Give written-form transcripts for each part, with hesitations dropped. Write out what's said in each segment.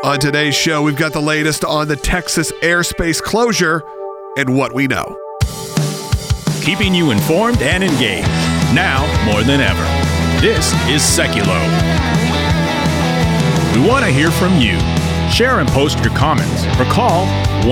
On today's show, we've got the latest on the Texas airspace closure and what we know. Keeping you informed and engaged, now more than ever. This is Seculo. We want to hear from you. Share and post your comments or call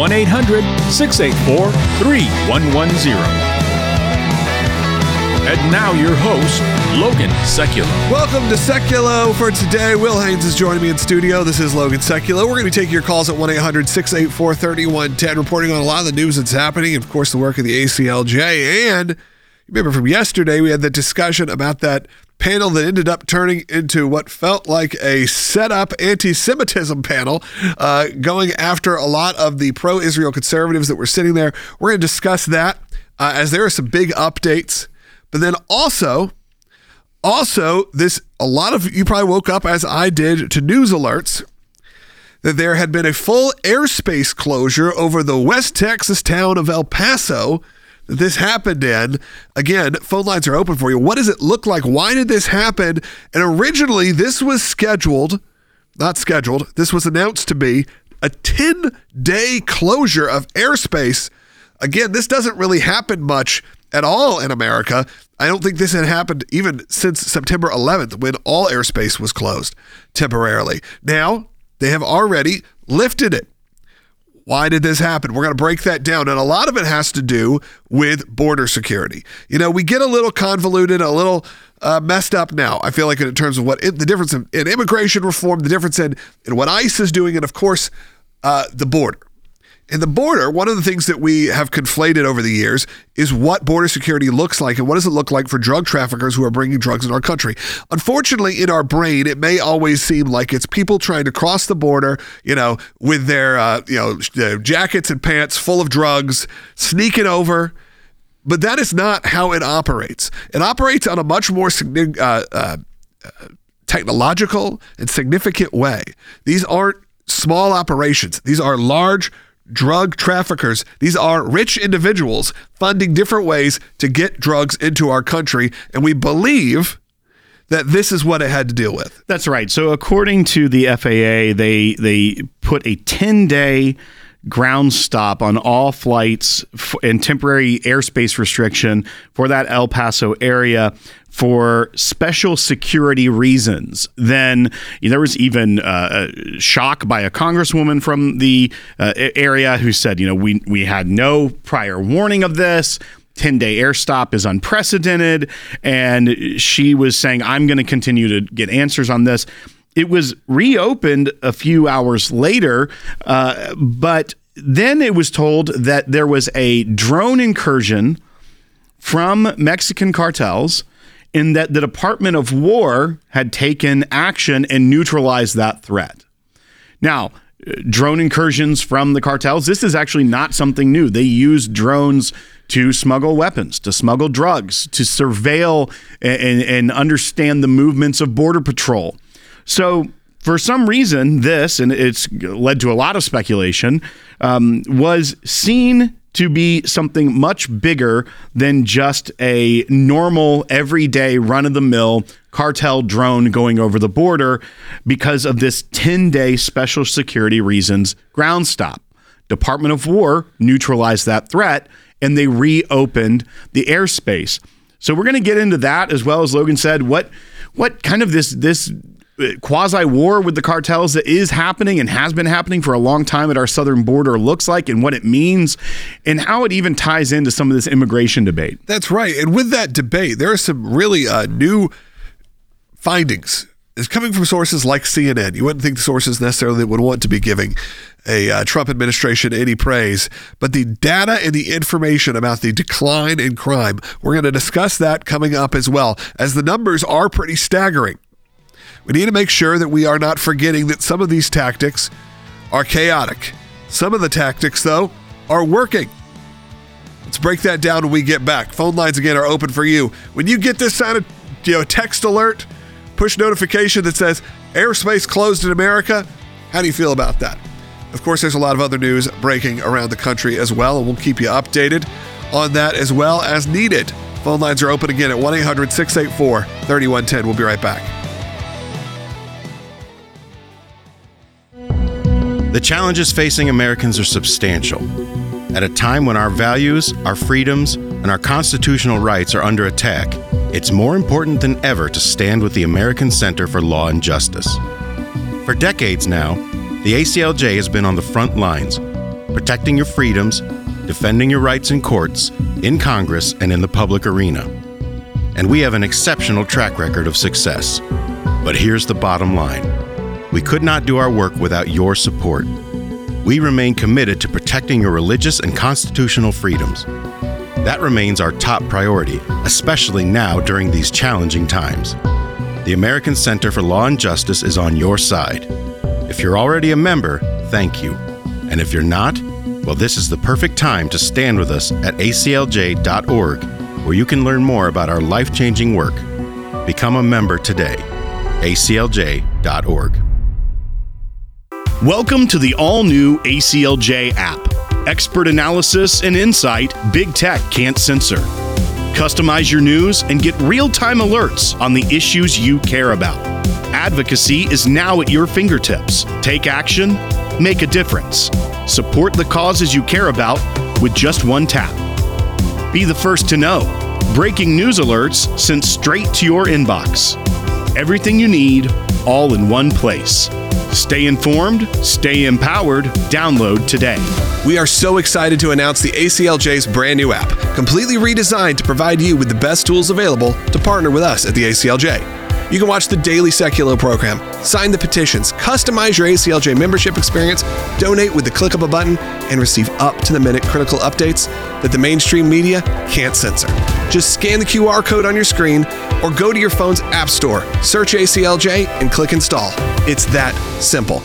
1-800-684-3110. And now your host, Logan Seculo. Welcome to Seculo for today. Will Haynes is joining me in studio. This is Logan Seculo. We're going to be taking your calls at 1-800-684-3110, reporting on a lot of the news that's happening, and of course the work of the ACLJ. And you remember from yesterday, we had the discussion about that panel that ended up turning into what felt like a set-up anti-Semitism panel, going after a lot of the pro-Israel conservatives that were sitting there. We're going to discuss that as there are some big updates. But then also this, a lot of you probably woke up as I did to news alerts that there had been a full airspace closure over the West Texas town of El Paso that this happened in. Again, phone lines are open for you. What does it look like? Why did this happen? And originally this was this was announced to be a 10-day closure of airspace. Again, this doesn't really happen much at all in America. I don't think this had happened even since September 11th when all airspace was closed temporarily. Now, they have already lifted it. Why did this happen? We're going to break that down. And a lot of it has to do with border security. You know, we get a little convoluted, a little messed up now, I feel like, in terms of what the difference in immigration reform, the difference in what ICE is doing, and of course, the border. In the border, one of the things that we have conflated over the years is what border security looks like and what does it look like for drug traffickers who are bringing drugs in our country. Unfortunately, in our brain, it may always seem like it's people trying to cross the border, with their, jackets and pants full of drugs, sneaking over. But that is not how it operates. It operates on a much more technological and significant way. These aren't small operations. These are large drug traffickers. These are rich individuals funding different ways to get drugs into our country. And we believe that this is what it had to deal with. That's right. So according to the FAA, they put a 10-day ground stop on all flights and temporary airspace restriction for that El Paso area for special security reasons. Then there was even shock by a congresswoman from the area who said, we had no prior warning of this. 10-day air stop is unprecedented. And she was saying, I'm going to continue to get answers on this. It was reopened a few hours later, but then it was told that there was a drone incursion from Mexican cartels and that the Department of War had taken action and neutralized that threat. Now, drone incursions from the cartels, this is actually not something new. They use drones to smuggle weapons, to smuggle drugs, to surveil and understand the movements of Border Patrol. So for some reason, this, and it's led to a lot of speculation, was seen to be something much bigger than just a normal, everyday, run-of-the-mill cartel drone going over the border because of this 10-day special security reasons ground stop. Department of War neutralized that threat, and they reopened the airspace. So we're going to get into that, as well as Logan said, what kind of this quasi-war with the cartels that is happening and has been happening for a long time at our southern border looks like, and what it means, and how it even ties into some of this immigration debate. That's right. And with that debate, there are some really new findings. It's coming from sources like CNN. You wouldn't think the sources necessarily would want to be giving a Trump administration any praise, but the data and the information about the decline in crime, we're going to discuss that coming up as well, as the numbers are pretty staggering. We need to make sure that we are not forgetting that some of these tactics are chaotic. Some of the tactics, though, are working. Let's break that down when we get back. Phone lines, again, are open for you. When you get this kind of text alert, push notification that says airspace closed in America, how do you feel about that? Of course, there's a lot of other news breaking around the country as well, and we'll keep you updated on that as well as needed. Phone lines are open again at 1-800-684-3110. We'll be right back. The challenges facing Americans are substantial. At a time when our values, our freedoms, and our constitutional rights are under attack, it's more important than ever to stand with the American Center for Law and Justice. For decades now, the ACLJ has been on the front lines, protecting your freedoms, defending your rights in courts, in Congress, and in the public arena. And we have an exceptional track record of success. But here's the bottom line. We could not do our work without your support. We remain committed to protecting your religious and constitutional freedoms. That remains our top priority, especially now during these challenging times. The American Center for Law and Justice is on your side. If you're already a member, thank you. And if you're not, well, this is the perfect time to stand with us at aclj.org, where you can learn more about our life-changing work. Become a member today. aclj.org. Welcome to the all-new ACLJ app. Expert analysis and insight big tech can't censor. Customize your news and get real-time alerts on the issues you care about. Advocacy is now at your fingertips. Take action, make a difference. Support the causes you care about with just one tap. Be the first to know. Breaking news alerts sent straight to your inbox. Everything you need, all in one place. Stay informed, stay empowered. Download today. We are so excited to announce the ACLJ's brand new app, completely redesigned to provide you with the best tools available to partner with us at the ACLJ. You can watch the daily Seculo program, sign the petitions, customize your ACLJ membership experience, donate with the click of a button, and receive up-to-the-minute critical updates that the mainstream media can't censor. Just scan the QR code on your screen or go to your phone's app store, search ACLJ, and click install. It's that simple.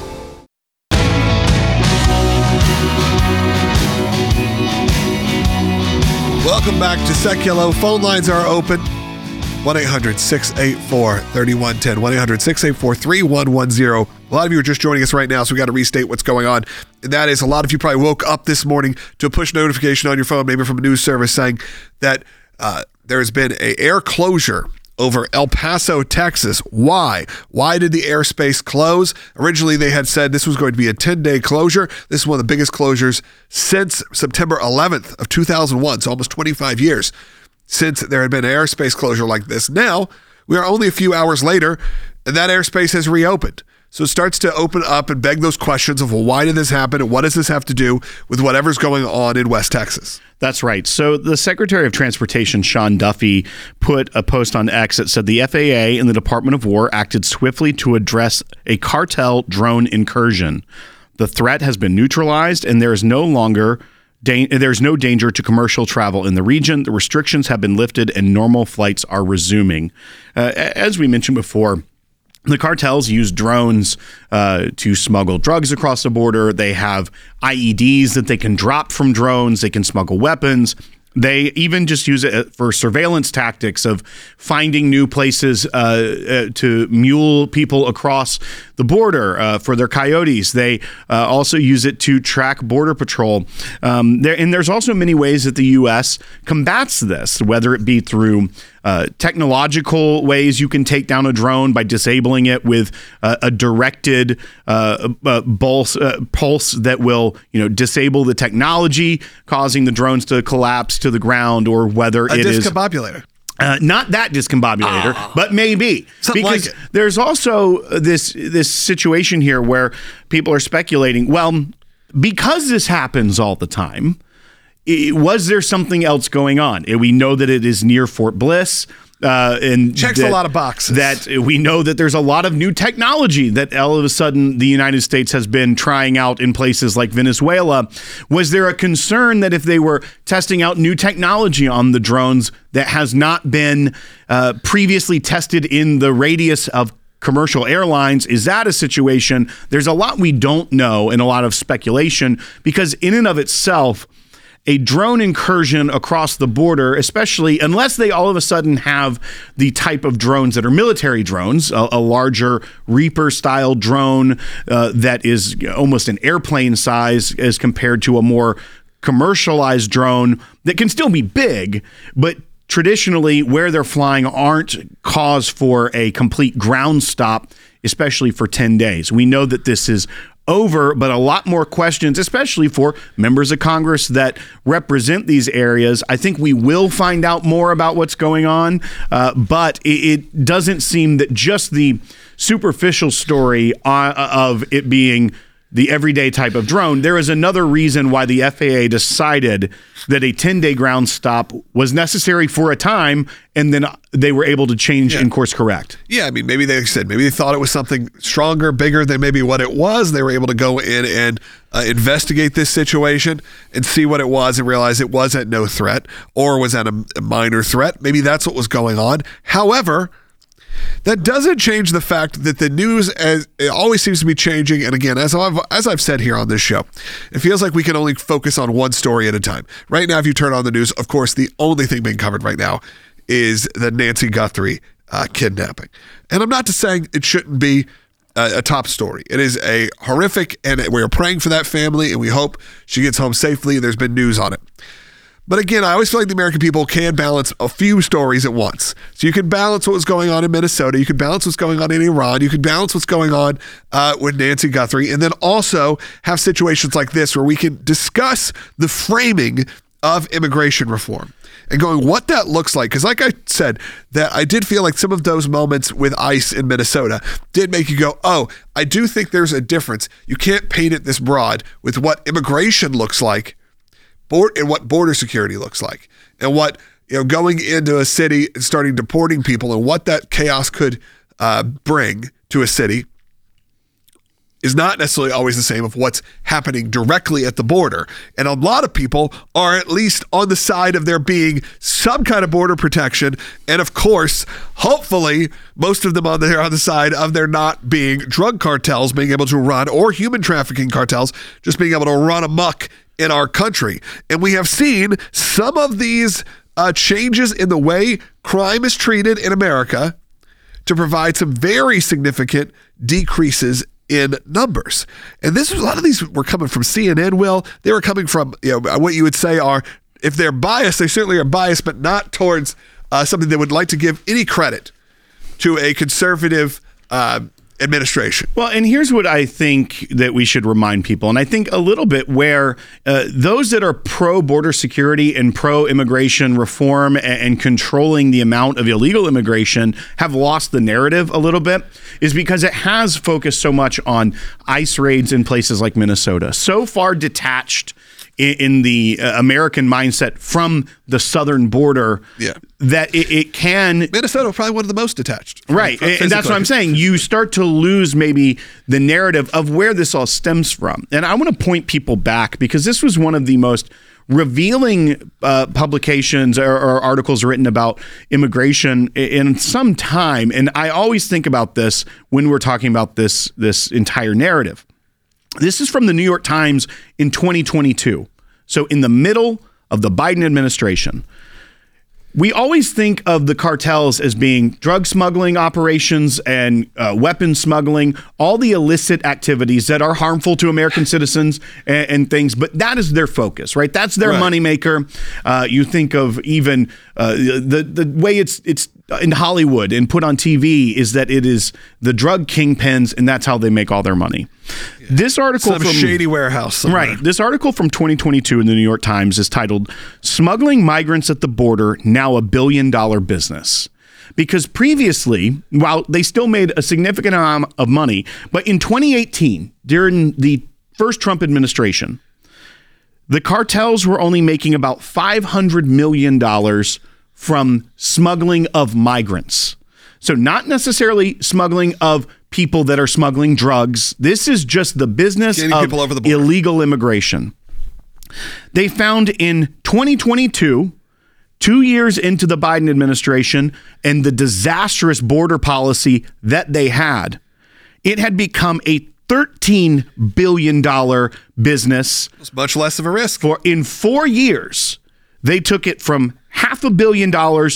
Welcome back to Seculo. Phone lines are open. 1-800-684-3110. 1-800-684-3110. A lot of you are just joining us right now, so we got to restate what's going on. And that is, a lot of you probably woke up this morning to a push notification on your phone, maybe from a news service, saying that there has been an air closure over El Paso, Texas. Why? Why did the airspace close? Originally, they had said this was going to be a 10-day closure. This is one of the biggest closures since September 11th of 2001, so almost 25 years since there had been an airspace closure like this. Now, we are only a few hours later, and that airspace has reopened. So it starts to open up and beg those questions of, well, why did this happen, and what does this have to do with whatever's going on in West Texas? That's right. So the Secretary of Transportation, Sean Duffy, put a post on X that said the FAA and the Department of War acted swiftly to address a cartel drone incursion. The threat has been neutralized, and there is there's no danger to commercial travel in the region. The restrictions have been lifted and normal flights are resuming. As we mentioned before, the cartels use drones to smuggle drugs across the border. They have IEDs that they can drop from drones. They can smuggle weapons. They even just use it for surveillance tactics of finding new places to mule people across the border for their coyotes. They also use it to track border patrol. And there's also many ways that the U.S. combats this, whether it be through technological ways. You can take down a drone by disabling it with a directed pulse that will, disable the technology, causing the drones to collapse to the ground, or whether it is a discombobulator. Not that discombobulator, but maybe. Something because like it. There's also this situation here where people are speculating, well, because this happens all the time, was there something else going on? We know that it is near Fort Bliss. And checks a lot of boxes. That we know that there's a lot of new technology that all of a sudden the United States has been trying out in places like Venezuela. Was there a concern that if they were testing out new technology on the drones that has not been previously tested in the radius of commercial airlines? Is that a situation? There's a lot we don't know and a lot of speculation, because in and of itself, a drone incursion across the border, especially unless they all of a sudden have the type of drones that are military drones, a larger Reaper-style drone that is almost an airplane size as compared to a more commercialized drone that can still be big, but traditionally where they're flying aren't cause for a complete ground stop, especially for 10 days. We know that this is over, but a lot more questions, especially for members of Congress that represent these areas. I think we will find out more about what's going on, but it doesn't seem that just the superficial story of it being the everyday type of drone. There is another reason why the FAA decided that a 10-day ground stop was necessary for a time, and then they were able to change and course correct. Yeah, I mean, maybe they thought it was something stronger, bigger than maybe what it was. They were able to go in and investigate this situation and see what it was and realize it was at no threat or was at a minor threat. Maybe that's what was going on. However, that doesn't change the fact that the news it always seems to be changing. And again, as I've said here on this show, it feels like we can only focus on one story at a time. Right now, if you turn on the news, of course, the only thing being covered right now is the Nancy Guthrie kidnapping. And I'm not saying it shouldn't be a top story. It is a horrific, and we're praying for that family, and we hope she gets home safely, and there's been news on it. But again, I always feel like the American people can balance a few stories at once. So you can balance what was going on in Minnesota. You can balance what's going on in Iran. You can balance what's going on with Nancy Guthrie. And then also have situations like this where we can discuss the framing of immigration reform and going what that looks like. Because like I said, that I did feel like some of those moments with ICE in Minnesota did make you go, oh, I do think there's a difference. You can't paint it this broad with what immigration looks like and what border security looks like, and what going into a city and starting deporting people and what that chaos could bring to a city is not necessarily always the same of what's happening directly at the border. And a lot of people are at least on the side of there being some kind of border protection. And of course, hopefully, most of them on the side of there not being drug cartels being able to run, or human trafficking cartels just being able to run amok in our country. And we have seen some of these changes in the way crime is treated in America to provide some very significant decreases in numbers. And a lot of these were coming from CNN, Will. They were coming from what you would say are, if they're biased, they certainly are biased, but not towards something that would like to give any credit to a conservative administration. Well, and here's what I think that we should remind people, and I think a little bit where those that are pro-border security and pro-immigration reform and controlling the amount of illegal immigration have lost the narrative a little bit, is because it has focused so much on ICE raids in places like Minnesota, so far detached in the American mindset from the southern border that it can... Minnesota probably one of the most detached. Right, and that's what I'm saying. You start to lose maybe the narrative of where this all stems from. And I want to point people back, because this was one of the most revealing publications or articles written about immigration in some time. And I always think about this when we're talking about this entire narrative. This is from the New York Times in 2022. So in the middle of the Biden administration. We always think of the cartels as being drug smuggling operations and weapon smuggling, all the illicit activities that are harmful to American citizens and things. But that is their focus, right? That's their moneymaker. You think of even the way it's in Hollywood and put on TV is that it is the drug kingpins, and that's how they make all their money. Yeah. This article from shady warehouse somewhere. Right. This article from 2022 in the New York Times is titled "Smuggling Migrants at the Border Now a $1 billion Business." Because previously, while they still made a significant amount of money, but in 2018, during the first Trump administration, the cartels were only making about $500 million from smuggling of migrants. So not necessarily smuggling of people that are smuggling drugs. This is just the business of people over the border. Illegal immigration. They found in 2022, 2 years into the Biden administration and the disastrous border policy that they had, it had become a $13 billion business. It's much less of a risk. In 4 years, they took it from $500 million to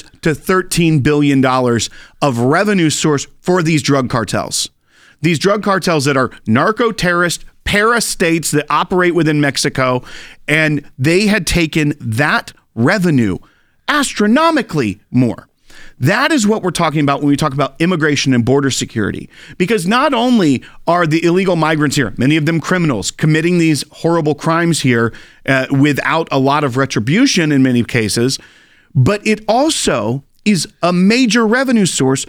$13 billion of revenue source for these drug cartels. These drug cartels that are narco-terrorist para-states that operate within Mexico, and they had taken that revenue astronomically more. That is what we're talking about when we talk about immigration and border security. Because not only are the illegal migrants here, many of them criminals, committing these horrible crimes here without a lot of retribution in many cases, but it also is a major revenue source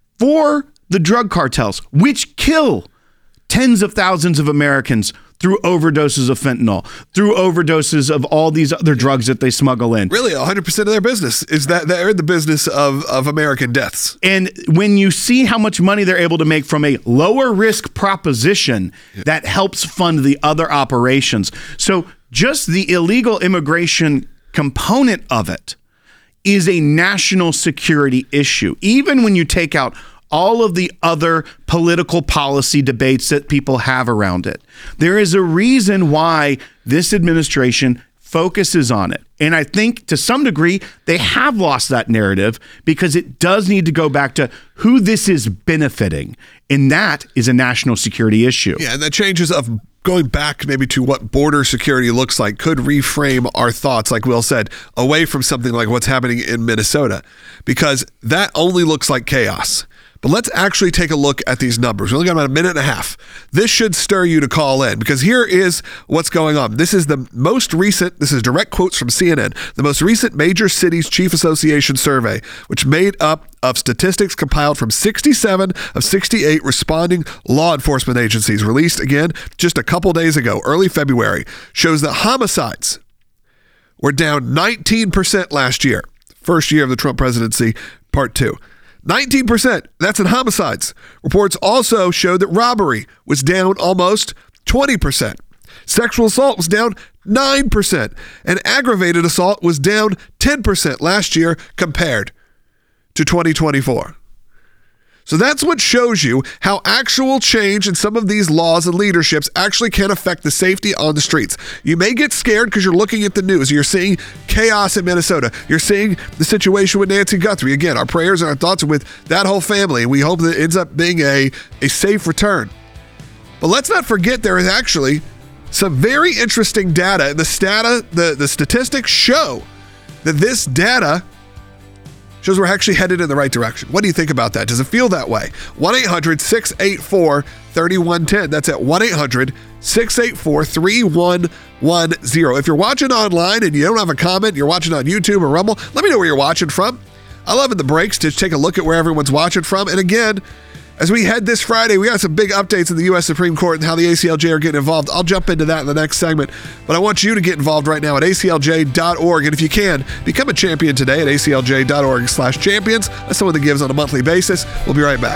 for the drug cartels, which kill tens of thousands of Americans through overdoses of fentanyl, through overdoses of all these other drugs that they smuggle in. Really, 100% of their business is that they're in the business of American deaths. And when you see how much money they're able to make from a lower risk proposition, that helps fund the other operations. So just the illegal immigration component of it is a national security issue. Even when you take out all of the other political policy debates that people have around it, there is a reason why this administration focuses on it. And I think to some degree, they have lost that narrative because it does need to go back to who this is benefiting. And that is a national security issue. Yeah, and the changes of going back maybe to what border security looks like could reframe our thoughts, like Will said, away from something like what's happening in Minnesota, because that only looks like chaos. But let's actually take a look at these numbers. We only got about a minute and a half. This should stir you to call in, because here is what's going on. This is the most recent, this is direct quotes from CNN, the most recent Major Cities Chief Association survey, which made up of statistics compiled from 67 of 68 responding law enforcement agencies, released again just a couple days ago, early February, shows that homicides were down 19% last year. First year of the Trump presidency, part 2. 19%, that's in homicides. Reports also showed that robbery was down almost 20%. Sexual assault was down 9%. And aggravated assault was down 10% last year compared to 2024. So that's what shows you how actual change in some of these laws and leaderships actually can affect the safety on the streets. You may get scared because you're looking at the news. You're seeing chaos in Minnesota. You're seeing the situation with Nancy Guthrie. Again, our prayers and our thoughts are with that whole family, and we hope that it ends up being a safe return. But let's not forget there is actually some very interesting data, and the statistics show that this data shows we're actually headed in the right direction. What do you think about that? Does it feel that way? 1-800-684-3110. That's at 1-800-684-3110. If you're watching online and you don't have a comment, you're watching on YouTube or Rumble, let me know where you're watching from. I love in the breaks to take a look at where everyone's watching from. And again, as we head this Friday, we got some big updates in the U.S. Supreme Court and how the ACLJ are getting involved. I'll jump into that in the next segment, but I want you to get involved right now at aclj.org. And if you can, become a champion today at aclj.org/champions. That's someone that gives on a monthly basis. We'll be right back.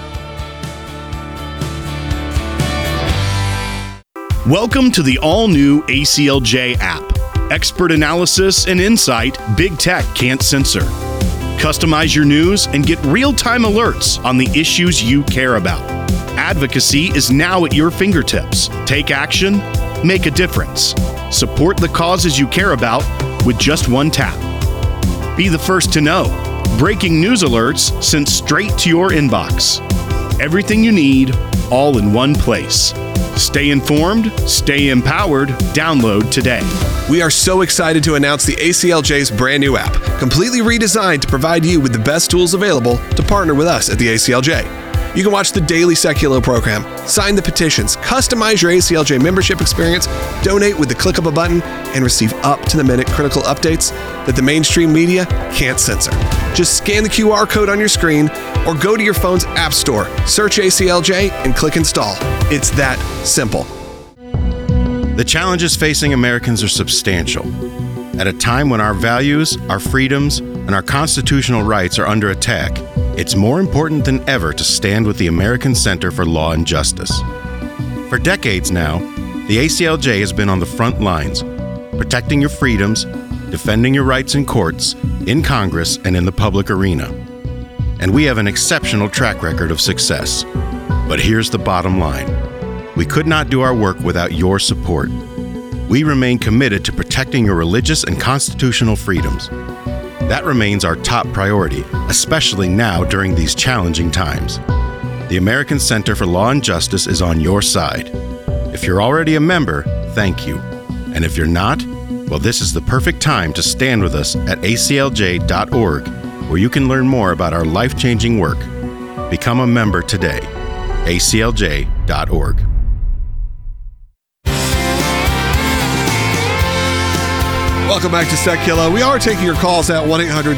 Welcome to the all-new ACLJ app. Expert analysis and insight big tech can't censor. Customize your news and get real-time alerts on the issues you care about. Advocacy is now at your fingertips. Take action, make a difference. Support the causes you care about with just one tap. Be the first to know. Breaking news alerts sent straight to your inbox. Everything you need, all in one place. Stay informed, stay empowered. Download today. We are so excited to announce the ACLJ's brand new app, completely redesigned to provide you with the best tools available to partner with us at the ACLJ. You can watch the daily Seculo program, sign the petitions, customize your ACLJ membership experience, donate with the click of a button, and receive up-to-the-minute critical updates that the mainstream media can't censor. Just scan the QR code on your screen or go to your phone's app store, search ACLJ, and click install. It's that simple. The challenges facing Americans are substantial. At a time when our values, our freedoms, and our constitutional rights are under attack, it's more important than ever to stand with the American Center for Law and Justice. For decades now, the ACLJ has been on the front lines, protecting your freedoms, defending your rights in courts, in Congress, and in the public arena. And we have an exceptional track record of success. But here's the bottom line. We could not do our work without your support. We remain committed to protecting your religious and constitutional freedoms. That remains our top priority, especially now during these challenging times. The American Center for Law and Justice is on your side. If you're already a member, thank you. And if you're not, well, this is the perfect time to stand with us at aclj.org where you can learn more about our life-changing work. Become a member today. aclj.org. Welcome back to Secular. We are taking your calls at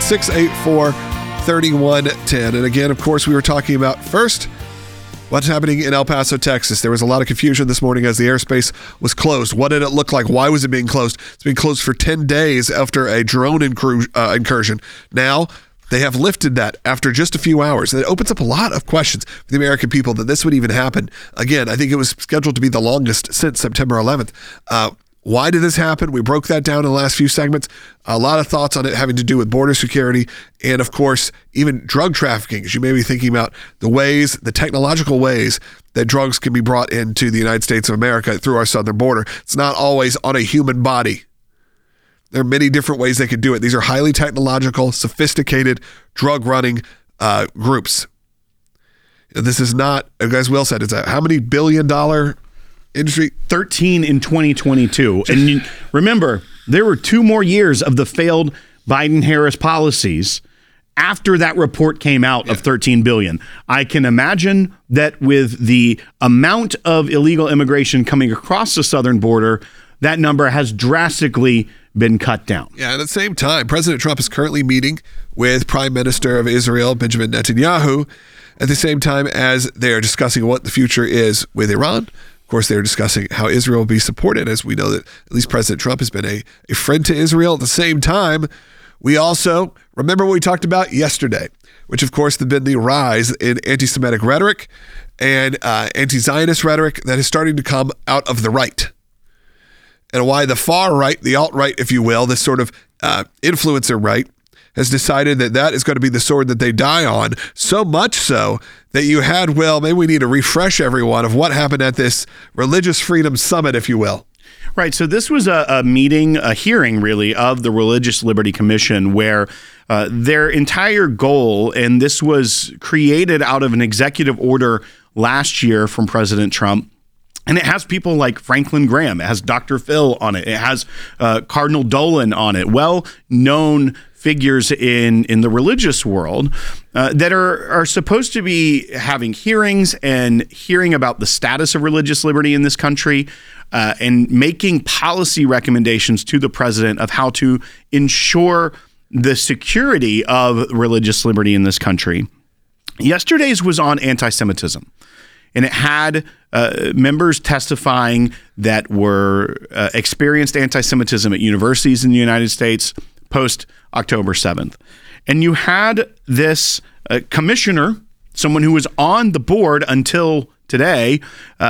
1-800-684-3110. And again, of course, we were talking about first what's happening in El Paso, Texas. There was a lot of confusion this morning as the airspace was closed. What did it look like? Why was it being closed? It's been closed for 10 days after a drone incursion. Now, they have lifted that after just a few hours. And it opens up a lot of questions for the American people that this would even happen. Again, I think it was scheduled to be the longest since September 11th. Why did this happen? We broke that down in the last few segments. A lot of thoughts on it having to do with border security and, of course, even drug trafficking, as you may be thinking about the technological ways that drugs can be brought into the United States of America through our southern border. It's not always on a human body. There are many different ways they can do it. These are highly technological, sophisticated drug-running groups. This is not, as Will said, it's a how many billion-dollar industry? 13 in 2022. And remember, there were 2 more years of the failed Biden-Harris policies after that report came out of 13 billion. I can imagine that with the amount of illegal immigration coming across the southern border, that number has drastically been cut down. Yeah, at the same time, President Trump is currently meeting with Prime Minister of Israel, Benjamin Netanyahu, at the same time as they are discussing what the future is with Iran. Of course, they're discussing how Israel will be supported, as we know that at least President Trump has been a friend to Israel. At the same time, we also remember what we talked about yesterday, which, of course, has been the rise in anti-Semitic rhetoric and anti-Zionist rhetoric that is starting to come out of the right. And why the far right, the alt-right, if you will, this sort of influencer right, has decided that that is going to be the sword that they die on, so much so that you had, well, maybe we need to refresh everyone of what happened at this Religious Freedom Summit, if you will. Right. So this was a meeting, a hearing, really, of the Religious Liberty Commission, where their entire goal, and this was created out of an executive order last year from President Trump, and it has people like Franklin Graham, it has Dr. Phil on it, it has Cardinal Dolan on it, well-known figures in the religious world that are supposed to be having hearings and hearing about the status of religious liberty in this country and making policy recommendations to the president of how to ensure the security of religious liberty in this country. Yesterday's was on anti-Semitism. And it had members testifying that were experienced anti-Semitism at universities in the United States post October 7th. And you had this commissioner, someone who was on the board until today,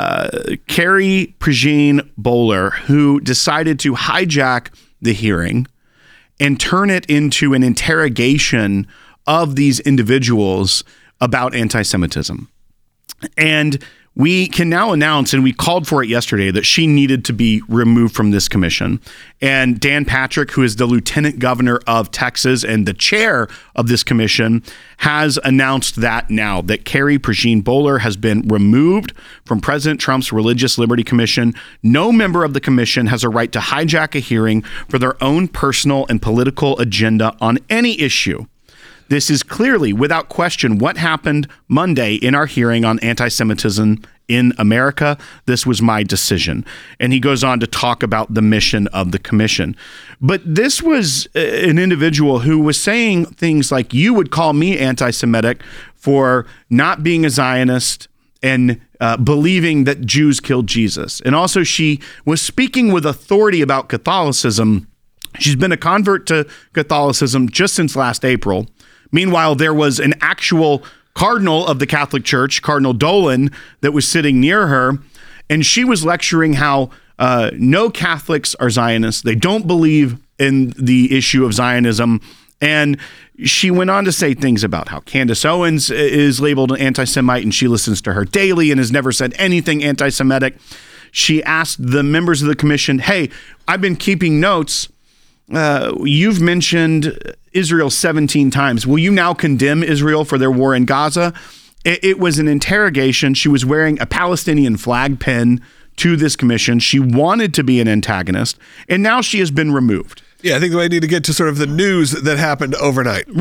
Carrie Prejean Bowler, who decided to hijack the hearing and turn it into an interrogation of these individuals about anti-Semitism. And we can now announce, and we called for it yesterday, that she needed to be removed from this commission. And Dan Patrick, who is the lieutenant governor of Texas and the chair of this commission, has announced that now, that Carrie Prejean Bowler has been removed from President Trump's Religious Liberty Commission. No member of the commission has a right to hijack a hearing for their own personal and political agenda on any issue. This is clearly, without question, what happened Monday in our hearing on anti-Semitism in America. This was my decision. And he goes on to talk about the mission of the commission. But this was an individual who was saying things like, you would call me anti-Semitic for not being a Zionist and believing that Jews killed Jesus. And also she was speaking with authority about Catholicism. She's been a convert to Catholicism just since last April. Meanwhile, there was an actual cardinal of the Catholic Church, Cardinal Dolan, that was sitting near her, and she was lecturing how no Catholics are Zionists. They don't believe in the issue of Zionism. And she went on to say things about how Candace Owens is labeled an anti-Semite, and she listens to her daily and has never said anything anti-Semitic. She asked the members of the commission, hey, I've been keeping notes. You've mentioned Israel 17 times. Will you now condemn Israel for their war in Gaza? It was an interrogation. She was wearing a Palestinian flag pin to this commission. She wanted to be an antagonist, and now she has been removed. Yeah, I think we need to get to sort of the news that happened overnight. Right.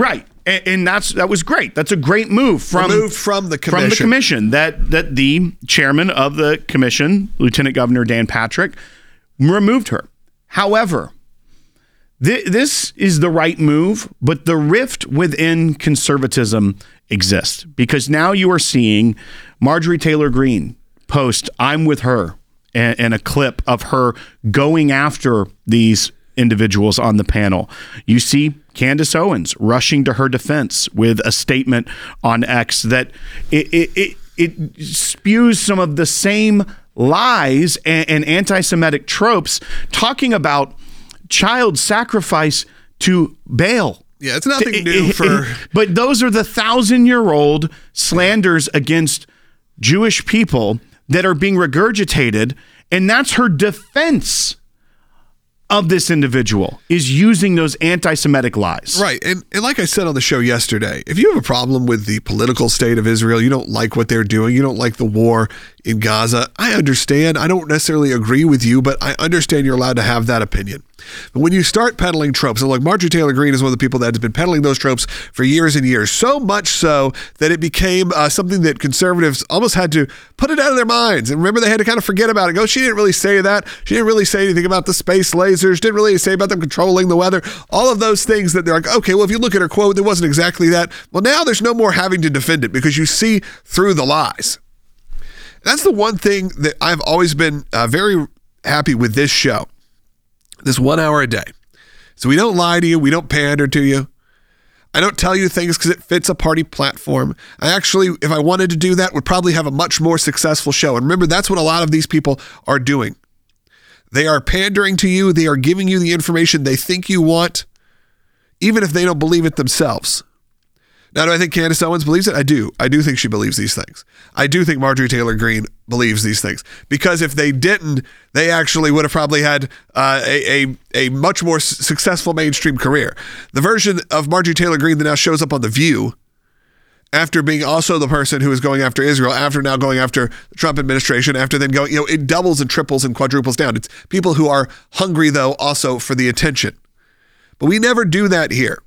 And that was great. That's a great move Removed from the commission. From the commission that the chairman of the commission, Lieutenant Governor Dan Patrick, removed her. However, this is the right move, but the rift within conservatism exists because now you are seeing Marjorie Taylor Greene post "I'm with her" and a clip of her going after these individuals on the panel. You see Candace Owens rushing to her defense with a statement on X that it spews some of the same lies and anti-Semitic tropes, talking about child sacrifice to Baal. Yeah, it's nothing new for... But those are the 1,000-year-old slanders against Jewish people that are being regurgitated, and that's her defense of this individual, is using those anti-Semitic lies. Right. And like I said on the show yesterday, if you have a problem with the political state of Israel, you don't like what they're doing, you don't like the war in Gaza, I understand. I don't necessarily agree with you, but I understand you're allowed to have that opinion. But when you start peddling tropes, and like Marjorie Taylor Greene is one of the people that has been peddling those tropes for years and years, so much so that it became something that conservatives almost had to put it out of their minds. And remember, they had to kind of forget about it. Go, she didn't really say that. She didn't really say anything about the space lasers, didn't really say about them controlling the weather. All of those things that they're like, okay, well, if you look at her quote, it wasn't exactly that. Well, now there's no more having to defend it because you see through the lies. That's the one thing that I've always been very happy with this show. This 1 hour a day. So we don't lie to you. We don't pander to you. I don't tell you things because it fits a party platform. I actually, if I wanted to do that, would probably have a much more successful show. And remember, that's what a lot of these people are doing. They are pandering to you. They are giving you the information they think you want, even if they don't believe it themselves. Now, do I think Candace Owens believes it? I do. I do think she believes these things. I do think Marjorie Taylor Greene believes these things. Because if they didn't, they actually would have probably had a much more successful mainstream career. The version of Marjorie Taylor Greene that now shows up on The View, after being also the person who is going after Israel, after now going after the Trump administration, after then going, it doubles and triples and quadruples down. It's people who are hungry, though, also for the attention. But we never do that here.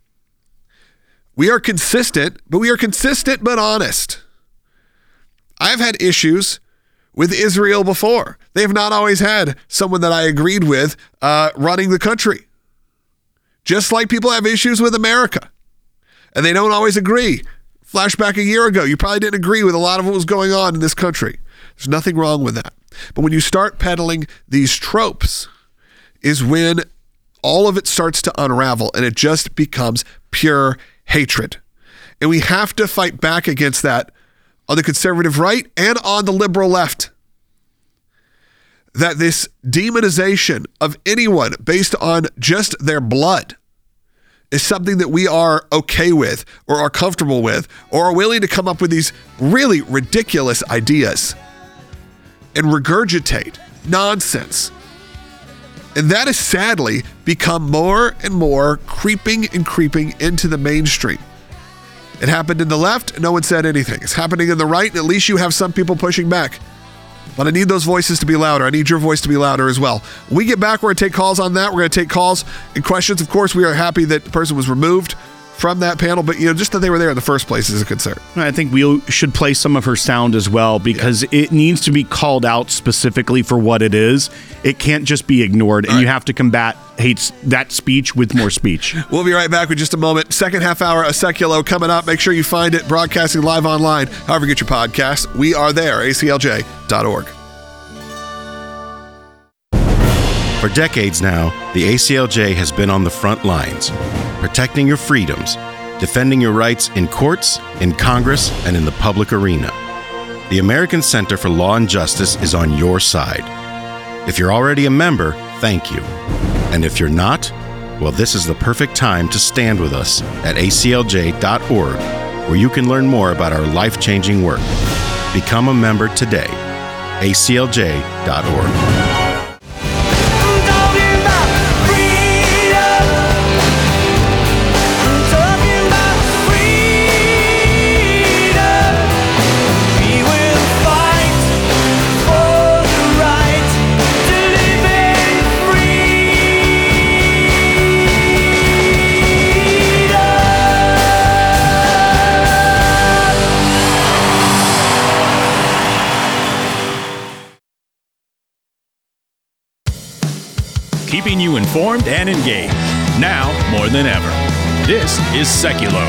We are consistent but honest. I've had issues with Israel before. They have not always had someone that I agreed with running the country. Just like people have issues with America. And they don't always agree. Flashback a year ago, you probably didn't agree with a lot of what was going on in this country. There's nothing wrong with that. But when you start peddling these tropes is when all of it starts to unravel and it just becomes pure hatred. And we have to fight back against that on the conservative right and on the liberal left. That this demonization of anyone based on just their blood is something that we are okay with or are comfortable with or are willing to come up with these really ridiculous ideas and regurgitate nonsense. And that has sadly become more and more creeping into the mainstream. It happened in the left, no one said anything. It's happening in the right, and at least you have some people pushing back. But I need those voices to be louder. I need your voice to be louder as well. When we get back, we're going to take calls on that. We're going to take calls and questions. Of course, we are happy that the person was removed from that panel, but just that they were there in the first place is a concern. I think we should play some of her sound as well because it needs to be called out specifically for what it is. It can't just be ignored, and you have to combat that speech with more speech. We'll be right back with just a moment. Second half hour of Seculo coming up. Make sure you find it broadcasting live online. However you get your podcast, we are there, aclj.org. For decades now, the ACLJ has been on the front lines, protecting your freedoms, defending your rights in courts, in Congress, and in the public arena. The American Center for Law and Justice is on your side. If you're already a member, thank you. And if you're not, well, this is the perfect time to stand with us at aclj.org, where you can learn more about our life-changing work. Become a member today. aclj.org. keeping you informed and engaged. Now more than ever. This is Seculo.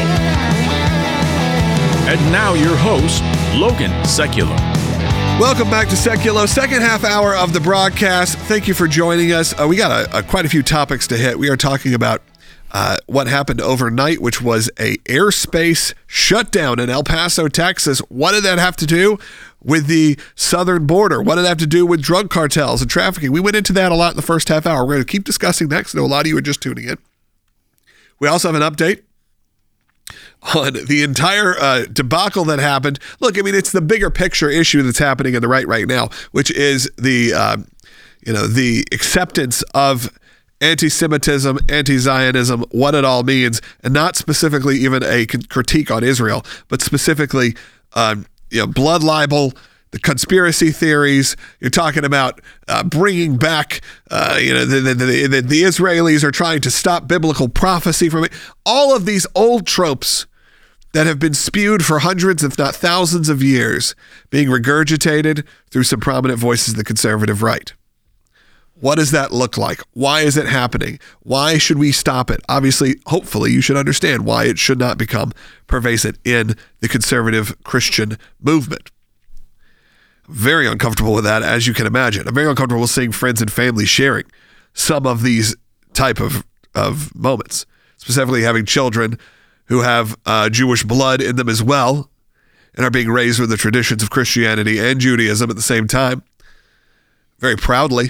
And now your host, Logan Seculo. Welcome back to Seculo, second half hour of the broadcast. Thank you for joining us. We got quite a few topics to hit. We are talking about what happened overnight, which was a airspace shutdown in El Paso, Texas. What did that have to do with the southern border? What did that have to do with drug cartels and trafficking? We went into that a lot in the first half hour. We're going to keep discussing that because I know a lot of you are just tuning in. We also have an update on the entire debacle that happened. Look, I mean, it's the bigger picture issue that's happening in the right now, which is the acceptance of anti-Semitism, anti-Zionism, what it all means, and not specifically even a critique on Israel, but specifically, blood libel, the conspiracy theories. You're talking about bringing back, the Israelis are trying to stop biblical prophecy from it. All of these old tropes that have been spewed for hundreds, if not thousands of years, being regurgitated through some prominent voices of the conservative right. What does that look like? Why is it happening? Why should we stop it? Obviously, hopefully, you should understand why it should not become pervasive in the conservative Christian movement. Very uncomfortable with that, as you can imagine. I'm very uncomfortable with seeing friends and family sharing some of these type of moments, specifically having children who have Jewish blood in them as well and are being raised with the traditions of Christianity and Judaism at the same time. Very proudly.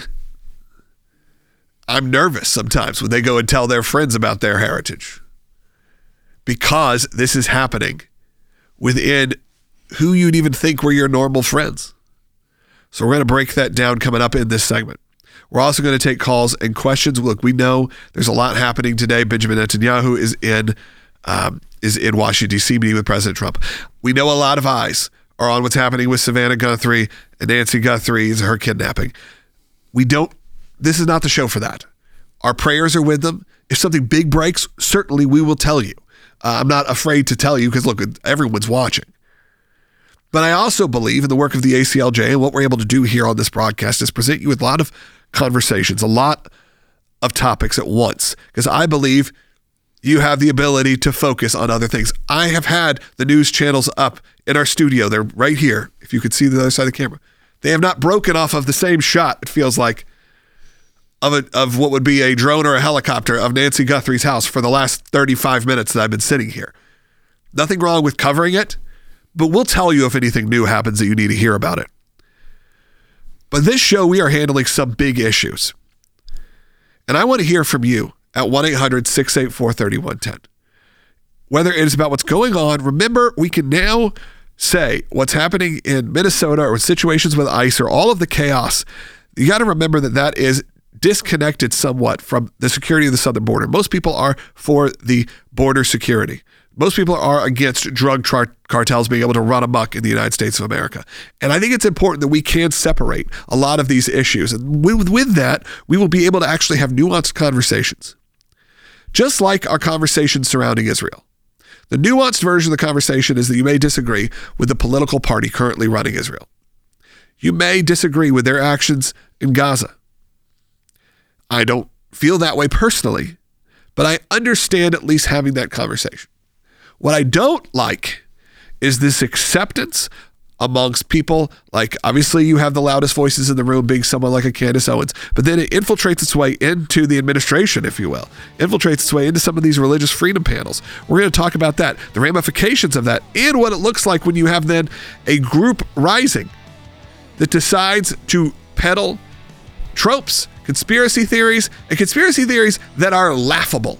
I'm nervous sometimes when they go and tell their friends about their heritage because this is happening within who you'd even think were your normal friends. So we're going to break that down coming up in this segment. We're also going to take calls and questions. Look, we know there's a lot happening today. Benjamin Netanyahu is in Washington, D.C. meeting with President Trump. We know a lot of eyes are on what's happening with Savannah Guthrie and Nancy Guthrie and her kidnapping. This is not the show for that. Our prayers are with them. If something big breaks, certainly we will tell you. I'm not afraid to tell you because, look, everyone's watching. But I also believe in the work of the ACLJ, and what we're able to do here on this broadcast is present you with a lot of conversations, a lot of topics at once, because I believe you have the ability to focus on other things. I have had the news channels up in our studio. They're right here, if you could see the other side of the camera. They have not broken off of the same shot, it feels like, of what would be a drone or a helicopter of Nancy Guthrie's house for the last 35 minutes that I've been sitting here. Nothing wrong with covering it, but we'll tell you if anything new happens that you need to hear about it. But this show, we are handling some big issues. And I want to hear from you at 1-800-684-3110. Whether it is about what's going on, remember, we can now say what's happening in Minnesota or situations with ICE or all of the chaos. You got to remember that is disconnected somewhat from the security of the southern border. Most people are for the border security. Most people are against drug cartels being able to run amok in the United States of America. And I think it's important that we can separate a lot of these issues. And with that, we will be able to actually have nuanced conversations. Just like our conversations surrounding Israel. The nuanced version of the conversation is that you may disagree with the political party currently running Israel. You may disagree with their actions in Gaza. I don't feel that way personally, but I understand at least having that conversation. What I don't like is this acceptance amongst people, like obviously you have the loudest voices in the room being someone like a Candace Owens, but then it infiltrates its way into the administration, if you will, infiltrates its way into some of these religious freedom panels. We're going to talk about that, the ramifications of that, and what it looks like when you have then a group rising that decides to peddle tropes, conspiracy theories, and conspiracy theories that are laughable,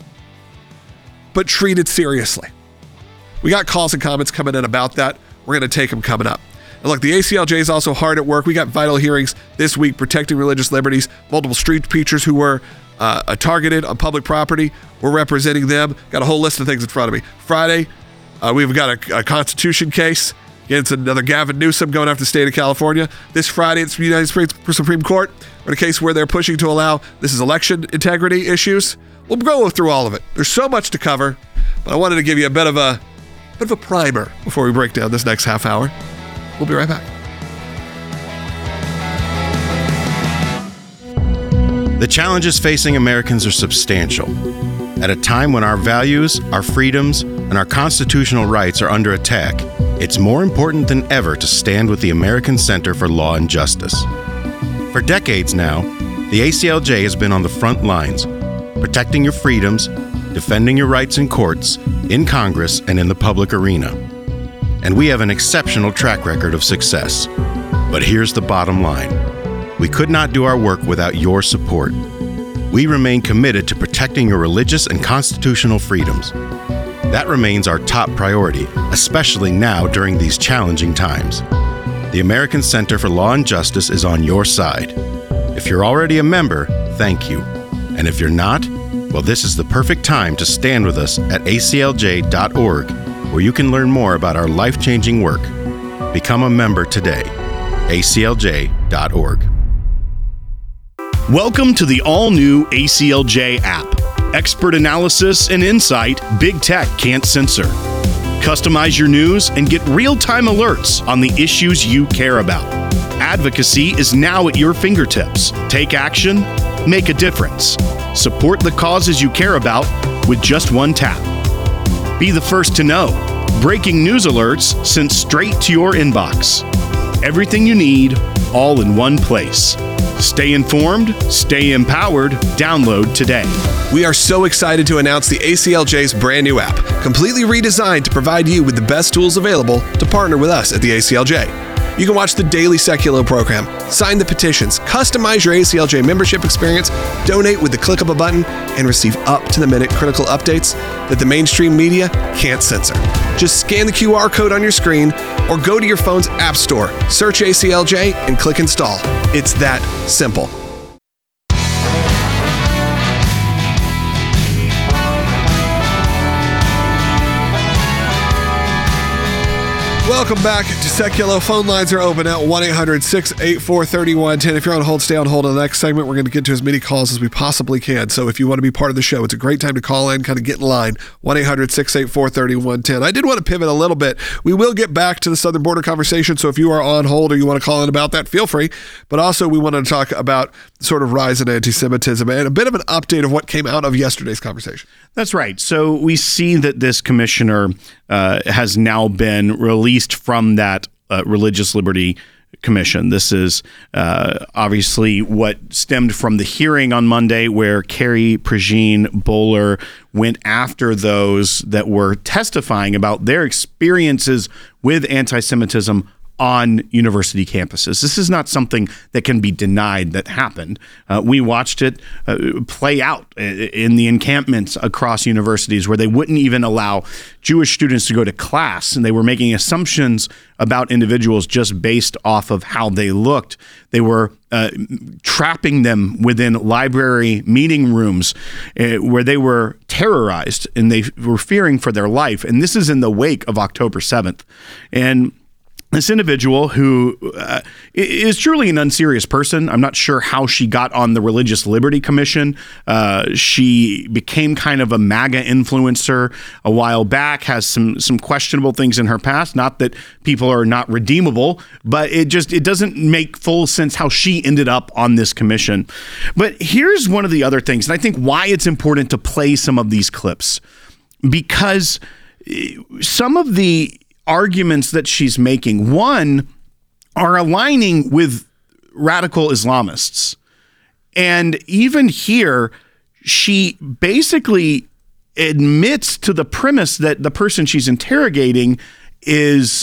but treated seriously. We got calls and comments coming in about that. We're going to take them coming up. And look, the ACLJ is also hard at work. We got vital hearings this week protecting religious liberties. Multiple street preachers who were targeted on public property. We're representing them. Got a whole list of things in front of me. Friday, we've got a Constitution case against another Gavin Newsom going after the state of California. This Friday, it's the United States Supreme Court in a case where they're pushing to allow, this is election integrity issues. We'll go through all of it. There's so much to cover, but I wanted to give you a bit of a primer before we break down this next half hour. We'll be right back. The challenges facing Americans are substantial. At a time when our values, our freedoms, and our constitutional rights are under attack, it's more important than ever to stand with the American Center for Law and Justice. For decades now, the ACLJ has been on the front lines, protecting your freedoms, defending your rights in courts, in Congress, and in the public arena. And we have an exceptional track record of success. But here's the bottom line. We could not do our work without your support. We remain committed to protecting your religious and constitutional freedoms. That remains our top priority, especially now during these challenging times. The American Center for Law and Justice is on your side. If you're already a member, thank you. And if you're not, well, this is the perfect time to stand with us at aclj.org, where you can learn more about our life-changing work. Become a member today. aclj.org. Welcome to the all-new ACLJ app. Expert analysis and insight big tech can't censor. Customize your news and get real-time alerts on the issues you care about. Advocacy is now at your fingertips. Take action, make a difference. Support the causes you care about with just one tap. Be the first to know. Breaking news alerts sent straight to your inbox. Everything you need, all in one place. Stay informed, stay empowered. Download today. We are so excited to announce the ACLJ's brand new app, completely redesigned to provide you with the best tools available to partner with us at the ACLJ. You can watch the daily Seculo program, sign the petitions, customize your ACLJ membership experience, donate with the click of a button, and receive up-to-the-minute critical updates that the mainstream media can't censor. Just scan the QR code on your screen or go to your phone's app store, search ACLJ, and click install. It's that simple. Welcome back to Seculo. Phone lines are open at 1-800-684-3110. If you're on hold, stay on hold. In the next segment, we're going to get to as many calls as we possibly can. So if you want to be part of the show, it's a great time to call in, kind of get in line. 1-800-684-3110. I did want to pivot a little bit. We will get back to the southern border conversation. So if you are on hold or you want to call in about that, feel free. But also, we wanted to talk about sort of rise in anti-Semitism and a bit of an update of what came out of yesterday's conversation. That's right. So we see that this commissioner has now been released from that Religious Liberty Commission. This is obviously what stemmed from the hearing on Monday where Carrie Prejean Bowler went after those that were testifying about their experiences with anti-Semitism on university campuses. This is not something that can be denied that happened. We watched it play out in the encampments across universities where they wouldn't even allow Jewish students to go to class, and they were making assumptions about individuals just based off of how they looked. They were trapping them within library meeting rooms where they were terrorized and they were fearing for their life. And this is in the wake of October 7th. And this individual who is truly an unserious person. I'm not sure how she got on the Religious Liberty Commission. She became kind of a MAGA influencer a while back, has some questionable things in her past. Not that people are not redeemable, but it doesn't make full sense how she ended up on this commission. But here's one of the other things, and I think why it's important to play some of these clips, because some of the arguments that she's making, one, are aligning with radical Islamists. And even here, she basically admits to the premise that the person she's interrogating is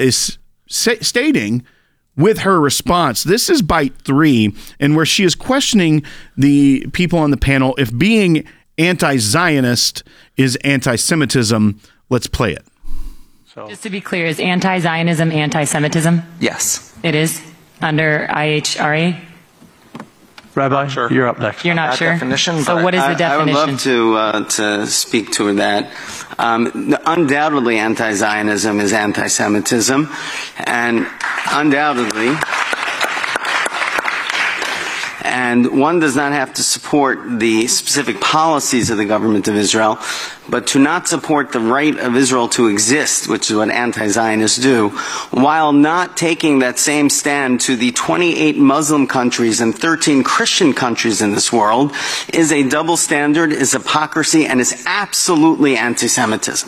stating with her response. This is bite 3, and where she is questioning the people on the panel if being anti-Zionist is anti-Semitism. Let's play it. Just to be clear, is anti-Zionism anti-Semitism? Yes. It is under IHRA? Rabbi, sure. You're up next. You're not sure? Definition, so what is the definition? I would love to speak to that. Undoubtedly, anti-Zionism is anti-Semitism, and undoubtedly, And one does not have to support the specific policies of the government of Israel, but to not support the right of Israel to exist, which is what anti-Zionists do, while not taking that same stand to the 28 Muslim countries and 13 Christian countries in this world, is a double standard, is hypocrisy, and is absolutely anti-Semitism.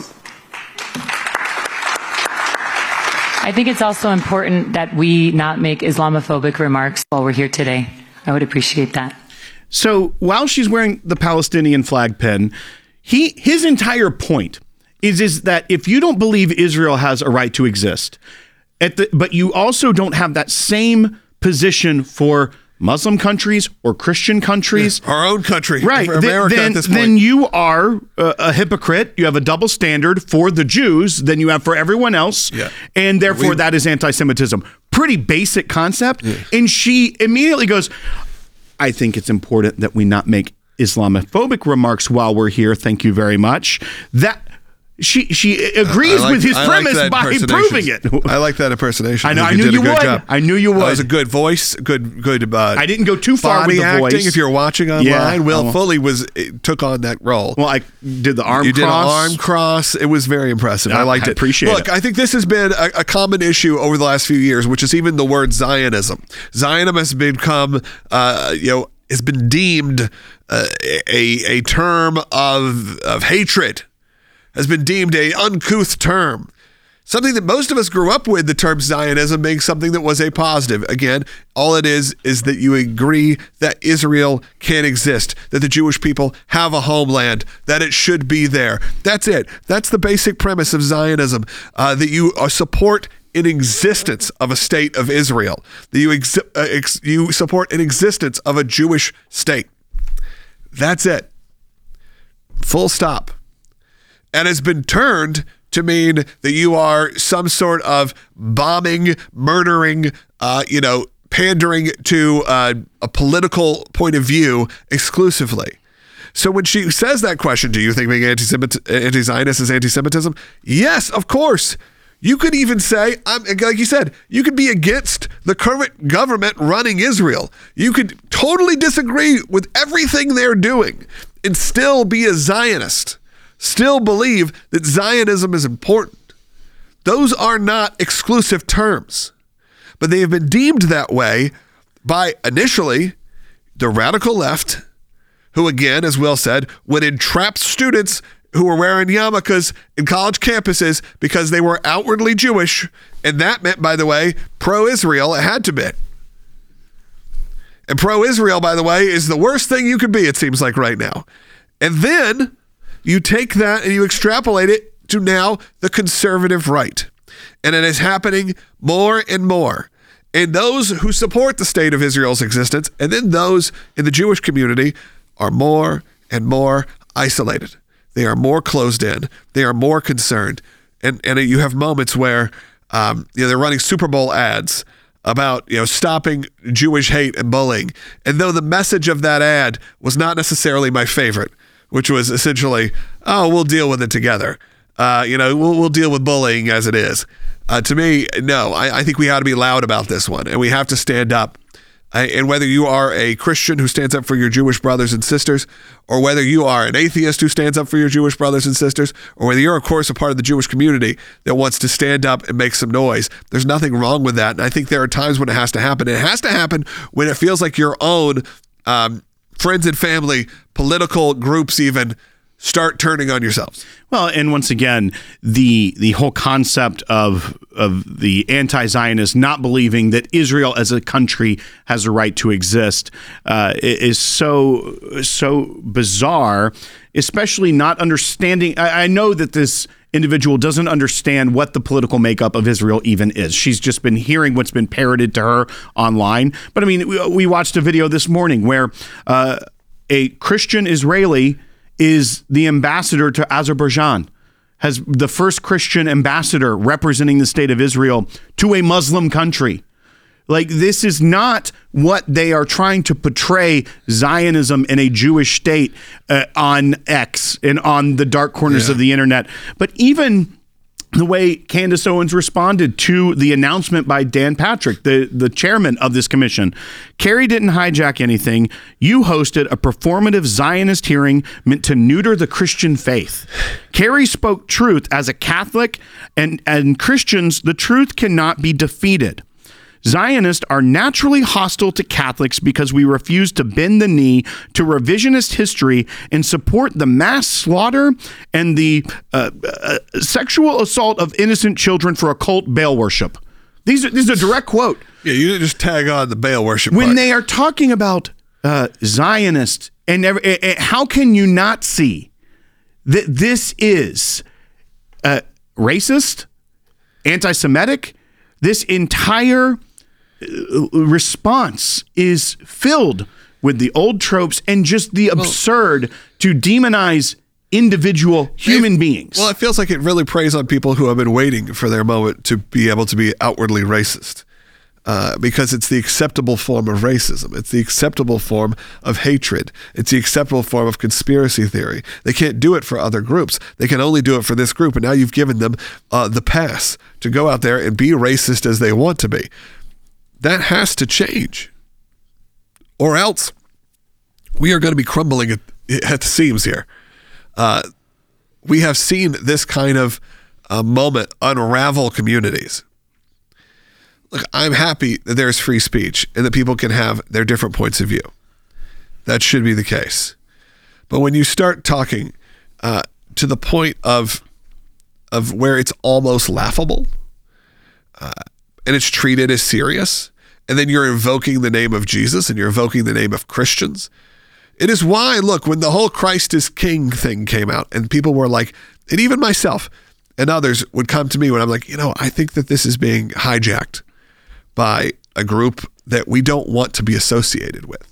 I think it's also important that we not make Islamophobic remarks while we're here today. I would appreciate that. So while she's wearing the Palestinian flag pin, his entire point is that if you don't believe Israel has a right to exist, but you also don't have that same position for Muslim countries or Christian countries, our own country, right? For America at this point. Then you are a hypocrite. You have a double standard for the Jews than you have for everyone else, and therefore that is anti-Semitism. Pretty basic concept. Yeah. And she immediately goes, "I think it's important that we not make Islamophobic remarks while we're here. Thank you very much." That. She agrees with his premise by proving it. I like that impersonation. I know. I knew you would. I knew you would. That was a good voice. Good. I didn't go too far with the acting. voice. If you're watching online, Will Fully took on that role. Well, I did the arm cross. You did an arm cross. It was very impressive. I liked it. Appreciate it. Look, I think this has been a common issue over the last few years, which is even the word Zionism. Zionism has become, has been deemed a term of hatred. Has been deemed an uncouth term. Something that most of us grew up with, the term Zionism being something that was a positive. Again, all it is that you agree that Israel can exist, that the Jewish people have a homeland, that it should be there. That's it. That's the basic premise of Zionism, that you support an existence of a state of Israel, that you support an existence of a Jewish state. That's it. Full stop. And has been turned to mean that you are some sort of bombing, murdering, pandering to a political point of view exclusively. So when she says that question, do you think being anti-Zionist is anti-Semitism? Yes, of course. You could even say, like you said, you could be against the current government running Israel. You could totally disagree with everything they're doing and still be a Zionist. Still believe that Zionism is important. Those are not exclusive terms, but they have been deemed that way by initially the radical left, who again, as Will said, would entrap students who were wearing yarmulkes in college campuses because they were outwardly Jewish, and that meant, by the way, pro-Israel. It had to be. And pro-Israel, by the way, is the worst thing you could be, it seems like right now. And then you take that and you extrapolate it to now the conservative right. And it is happening more and more. And those who support the state of Israel's existence, and then those in the Jewish community, are more and more isolated. They are more closed in. They are more concerned. And you have moments where they're running Super Bowl ads about stopping Jewish hate and bullying. And though the message of that ad was not necessarily my favorite, which was essentially, we'll deal with it together. We'll deal with bullying as it is. To me, no, I think we ought to be loud about this one, and we have to stand up. And whether you are a Christian who stands up for your Jewish brothers and sisters, or whether you are an atheist who stands up for your Jewish brothers and sisters, or whether you're, of course, a part of the Jewish community that wants to stand up and make some noise, there's nothing wrong with that. And I think there are times when it has to happen. It has to happen when it feels like your own friends and family, political groups even, start turning on yourselves. Well, and once again, the whole concept of the anti-Zionists not believing that Israel as a country has a right to exist is so bizarre, especially not understanding. I know that this individual doesn't understand what the political makeup of Israel even is. She's just been hearing what's been parroted to her online. But I mean, we watched a video this morning where a Christian Israeli is the ambassador to Azerbaijan, has the first Christian ambassador representing the state of Israel to a Muslim country. Like, this is not what they are trying to portray Zionism in a Jewish state on X and on the dark corners of the internet. But even the way Candace Owens responded to the announcement by Dan Patrick, the chairman of this commission. Kerry didn't hijack anything. You hosted a performative Zionist hearing meant to neuter the Christian faith. Kerry spoke truth as a Catholic, and Christians, the truth cannot be defeated. Zionists are naturally hostile to Catholics because we refuse to bend the knee to revisionist history and support the mass slaughter and the sexual assault of innocent children for occult Baal worship. These are direct quote. Yeah, you didn't just tag on the Baal worship when part. they are talking about Zionists, and how can you not see that this is racist, anti-Semitic? This entire response is filled with the old tropes and just the absurd to demonize individual human beings. Well, it feels like it really preys on people who have been waiting for their moment to be able to be outwardly racist, because it's the acceptable form of racism. It's the acceptable form of hatred. It's the acceptable form of conspiracy theory. They can't do it for other groups. They can only do it for this group, and now you've given them the pass to go out there and be racist as they want to be. That has to change, or else we are going to be crumbling at the seams here. We have seen this kind of moment unravel communities. Look, I'm happy that there's free speech and that people can have their different points of view. That should be the case. But when you start talking to the point of where it's almost laughable, and it's treated as serious, and then you're invoking the name of Jesus and you're invoking the name of Christians. It is why, look, when the whole Christ is King thing came out and people were like, and even myself and others would come to me when I'm like, I think that this is being hijacked by a group that we don't want to be associated with.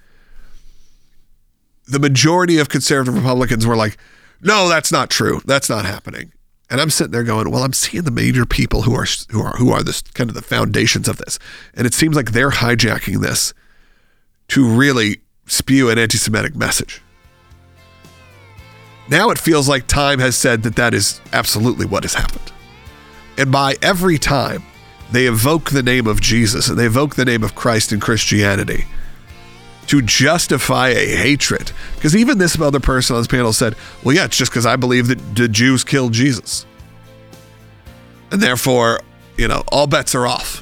The majority of conservative Republicans were like, no, that's not true. That's not happening. And I'm sitting there going, well, I'm seeing the major people who are this kind of the foundations of this. And it seems like they're hijacking this to really spew an anti-Semitic message. Now it feels like time has said that is absolutely what has happened. And by every time they evoke the name of Jesus and they evoke the name of Christ and Christianity to justify a hatred. Because even this other person on this panel said, well, yeah, it's just because I believe that the Jews killed Jesus. And therefore, all bets are off.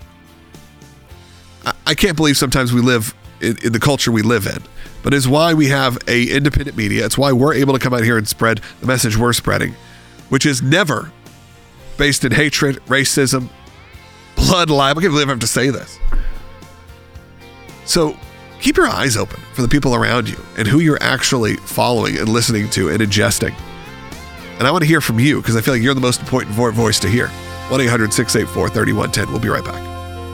I can't believe sometimes we live in the culture we live in. But it's why we have a independent media. It's why we're able to come out here and spread the message we're spreading, which is never based in hatred, racism, blood libel. I can't believe I have to say this. So keep your eyes open for the people around you and who you're actually following and listening to and ingesting. And I want to hear from you because I feel like you're the most important voice to hear. 1-800-684-3110. We'll be right back.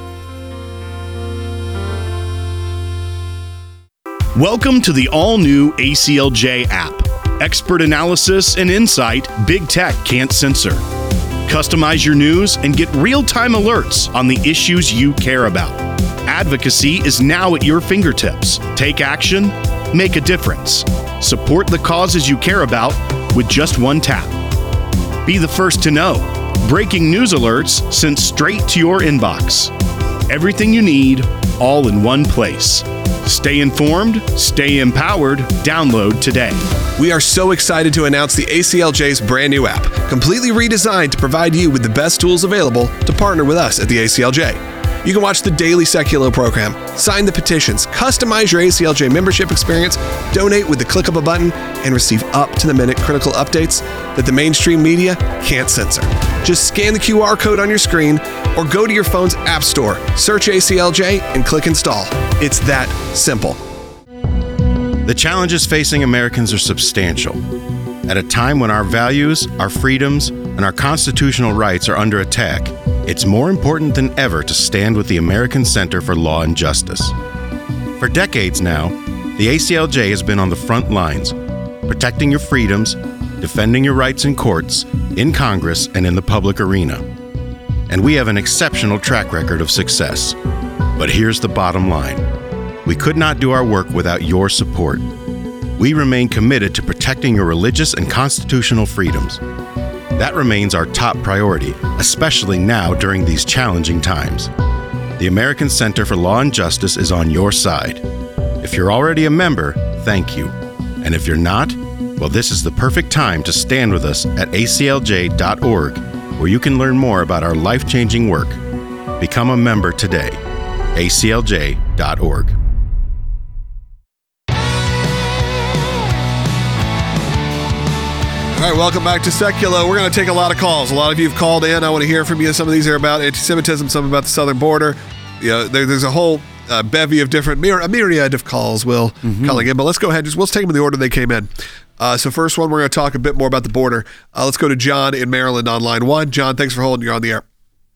Welcome to the all-new ACLJ app. Expert analysis and insight big tech can't censor. Customize your news and get real-time alerts on the issues you care about. Advocacy is now at your fingertips. Take action, make a difference. Support the causes you care about with just one tap. Be the first to know. Breaking news alerts sent straight to your inbox. Everything you need, all in one place. Stay informed, stay empowered. Download today. We are so excited to announce the ACLJ's brand new app, completely redesigned to provide you with the best tools available to partner with us at the ACLJ. You can watch the daily Secular program, sign the petitions, customize your ACLJ membership experience, donate with the click of a button, and receive up-to-the-minute critical updates that the mainstream media can't censor. Just scan the QR code on your screen or go to your phone's app store, search ACLJ, and click install. It's that simple. The challenges facing Americans are substantial. At a time when our values, our freedoms, and our constitutional rights are under attack, it's more important than ever to stand with the American Center for Law and Justice. For decades now, the ACLJ has been on the front lines, protecting your freedoms, defending your rights in courts, in Congress, and in the public arena. And we have an exceptional track record of success. But here's the bottom line. We could not do our work without your support. We remain committed to protecting your religious and constitutional freedoms. That remains our top priority, especially now during these challenging times. The American Center for Law and Justice is on your side. If you're already a member, thank you. And if you're not, well, this is the perfect time to stand with us at aclj.org, where you can learn more about our life-changing work. Become a member today. aclj.org. All right, welcome back to Secular. We're going to take a lot of calls. A lot of you have called in. I want to hear from you. Some of these are about anti-Semitism, some about the southern border. You know, there's a whole bevy of different, a myriad of calls, Will, calling in. But let's go ahead. Let's take them in the order they came in. So first one, we're going to talk a bit more about the border. Let's go to John in Maryland on line 1. John, thanks for holding. You're on the air.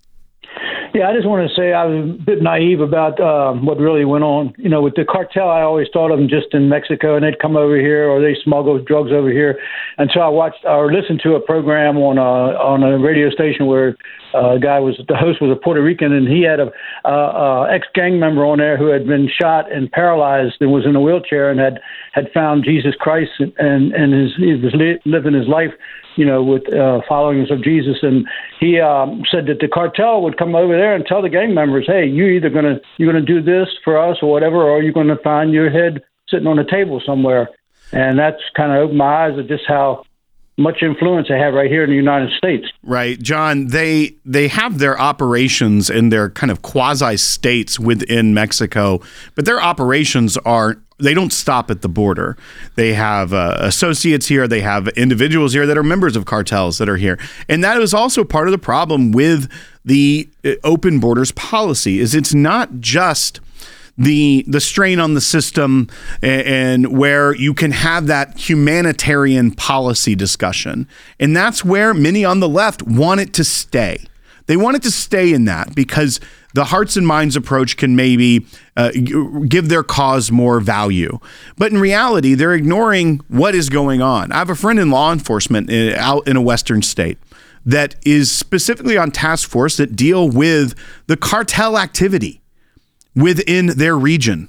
Yeah, I just want to say I was a bit naive about what really went on. You know, with the cartel, I always thought of them just in Mexico, and they'd come over here or they smuggle drugs over here. Until I watched or listened to a program on a radio station where the host was a Puerto Rican, and he had a ex-gang member on there who had been shot and paralyzed and was in a wheelchair and had found Jesus Christ and he was living his life, you know, with followings of Jesus. And he said that the cartel would come over there and tell the gang members, hey, you're gonna do this for us or whatever, or you're gonna find your head sitting on a table somewhere. And that's kind of opened my eyes of just how much influence they have right here in the United States. Right, John, they have their operations in their kind of quasi-states within Mexico, but their operations they don't stop at the border. They have associates here, they have individuals here that are members of cartels that are here. And that is also part of the problem with the open borders policy, is it's not just the strain on the system and where you can have that humanitarian policy discussion. And that's where many on the left want it to stay. They want it to stay in that because the hearts and minds approach can maybe give their cause more value. But in reality, they're ignoring what is going on. I have a friend in law enforcement out in a Western state that is specifically on task force that deal with the cartel activity within their region.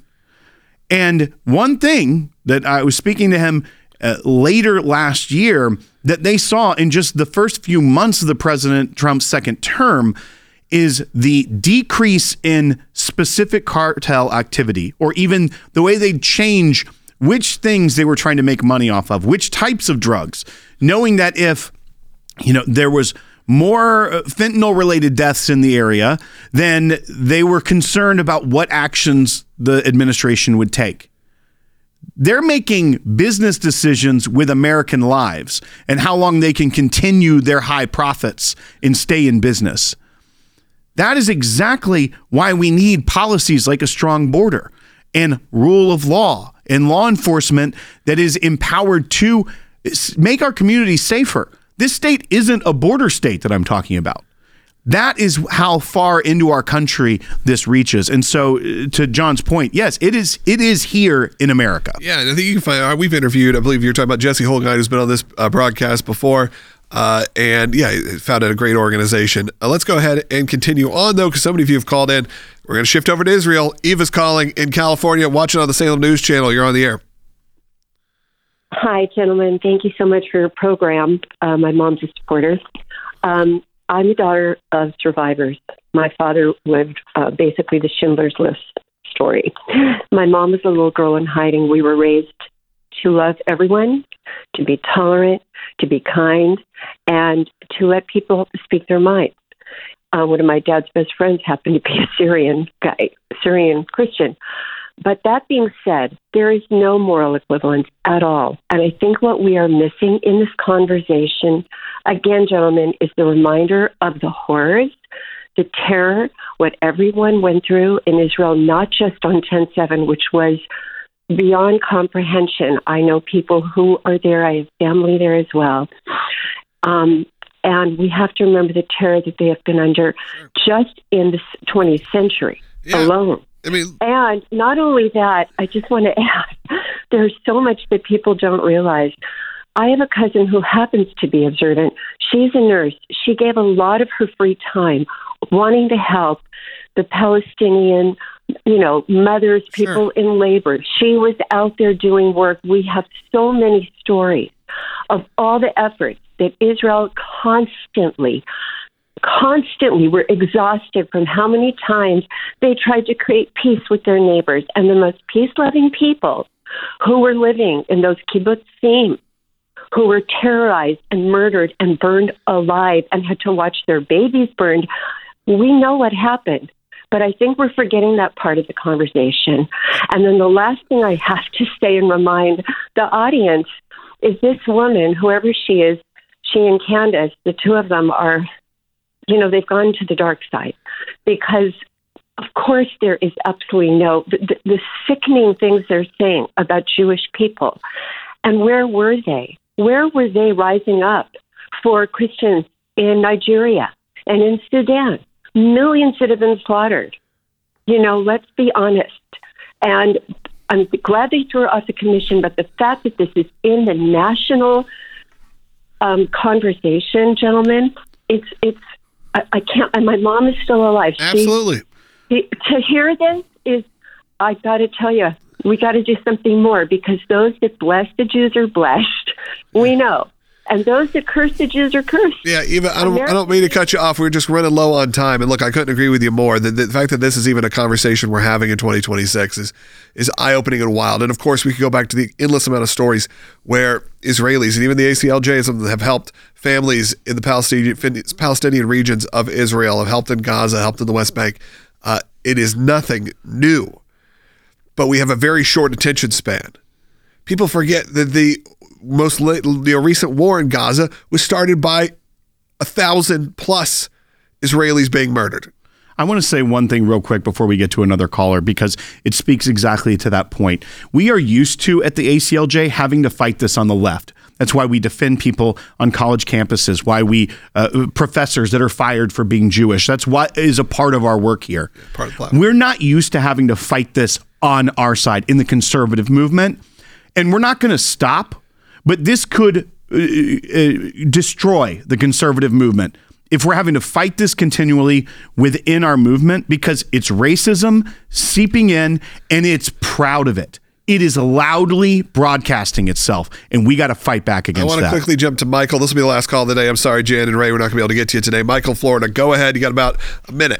And one thing that I was speaking to him later last year that they saw in just the first few months of the President Trump's second term is the decrease in specific cartel activity, or even the way they change which things they were trying to make money off of, which types of drugs, knowing that if, you know, there was more fentanyl-related deaths in the area, then they were concerned about what actions the administration would take. They're making business decisions with American lives and how long they can continue their high profits and stay in business. That is exactly why we need policies like a strong border and rule of law and law enforcement that is empowered to make our communities safer. This state isn't a border state that I'm talking about. That is how far into our country this reaches. And so to John's point, yes, it is here in America. Yeah, and I think you can find, we've interviewed, I believe you're talking about Jesse Holguine, who's been on this broadcast before. And yeah, founded a great organization. Let's go ahead and continue on, though, because so many of you have called in. We're going to shift over to Israel. Eva's calling in California, watching on the Salem News Channel. You're on the air. Hi, gentlemen. Thank you so much for your program. My mom's a supporter. I'm a daughter of survivors. My father lived basically the Schindler's List story. My mom was a little girl in hiding. We were raised to love everyone, to be tolerant, to be kind, and to let people speak their minds. One of my dad's best friends happened to be a Syrian Christian. But that being said, there is no moral equivalence at all. And I think what we are missing in this conversation, again, gentlemen, is the reminder of the horrors, the terror, what everyone went through in Israel, not just on 10/7, which was beyond comprehension. I know people who are there. I have family there as well. And we have to remember the terror that they have been under just in the 20th century alone. I mean, and not only that, I just want to add, there's so much that people don't realize. I have a cousin who happens to be observant. She's a nurse. She gave a lot of her free time wanting to help the Palestinian mothers, people in labor. She was out there doing work. We have so many stories of all the efforts that Israel constantly, were exhausted from how many times they tried to create peace with their neighbors. And the most peace-loving people who were living in those kibbutzim, who were terrorized and murdered and burned alive and had to watch their babies burned, we know what happened. But I think we're forgetting that part of the conversation. And then the last thing I have to say and remind the audience is this woman, whoever she is, she and Candace, the two of them are, they've gone to the dark side. Because, of course, there is absolutely the sickening things they're saying about Jewish people. And where were they? Where were they rising up for Christians in Nigeria and in Sudan? Millions that have been slaughtered. Let's be honest. And I'm glad they threw it off the commission, but the fact that this is in the national conversation, gentlemen, I can't, and my mom is still alive. Absolutely. To hear this is, I got to tell you, we got to do something more, because those that bless the Jews are blessed. We know. And those that curse the Jews are cursed. Yeah, Eva, I don't mean to cut you off. We're just running low on time. And look, I couldn't agree with you more. The fact that this is even a conversation we're having in 2026 is eye-opening and wild. And of course, we could go back to the endless amount of stories where Israelis and even the ACLJ have helped families in the Palestinian regions of Israel, have helped in Gaza, helped in the West Bank. It is nothing new. But we have a very short attention span. People forget that the recent war in Gaza was started by 1,000+ Israelis being murdered. I want to say one thing real quick before we get to another caller, because it speaks exactly to that point. We are used to, at the ACLJ, having to fight this on the left. That's why we defend people on college campuses, why we professors that are fired for being Jewish. That's what is a part of our work here. Part of the platform. We're not used to having to fight this on our side in the conservative movement, and we're not going to stop. But this could destroy the conservative movement if we're having to fight this continually within our movement, because it's racism seeping in and it's proud of it. It is loudly broadcasting itself, and we got to fight back against that. I want to quickly jump to Michael. This will be the last call of the day. I'm sorry, Jan and Ray, we're not going to be able to get to you today. Michael, Florida, go ahead. You got about a minute.